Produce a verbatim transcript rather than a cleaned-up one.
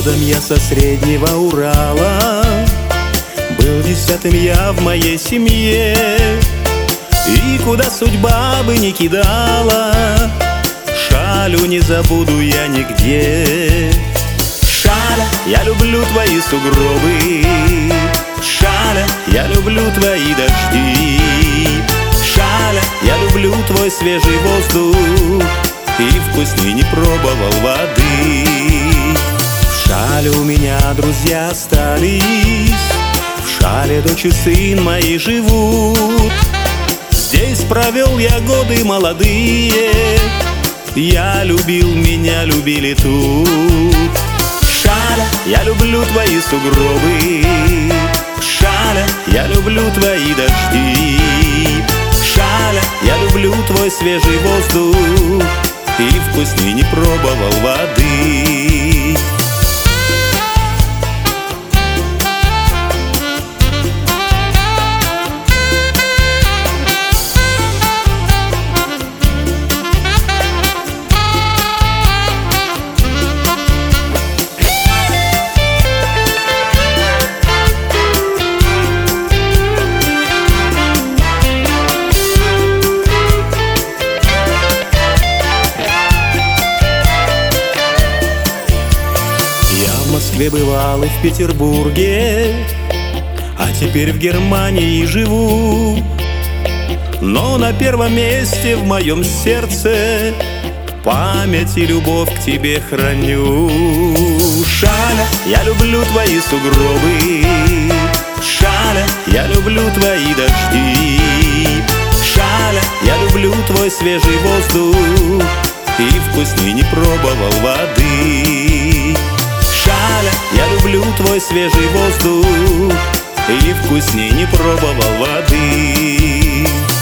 Родом я со Среднего Урала, был десятым я в моей семье. И куда судьба бы ни кидала, Шалю не забуду я нигде. Шаля, я люблю твои сугробы, Шаля, я люблю твои дожди, Шаля, я люблю твой свежий воздух, и вкусней не пробовал воды. В Шале у меня друзья остались, в Шале дочь и сын мои живут. Здесь провел я годы молодые, я любил, меня любили тут. Шаля, я люблю твои сугробы, Шаля, я люблю твои дожди, Шаля, я люблю твой свежий воздух, и вкусней не пробовал воды. В Москве бывал и в Петербурге, а теперь в Германии живу. Но на первом месте в моем сердце память и любовь к тебе храню. Шаля, я люблю твои сугробы, Шаля, я люблю твои дожди, Шаля, я люблю твой свежий воздух, и вкусней не пробовал воды. Шаля, я люблю твой свежий воздух, и вкусней не пробовал воды.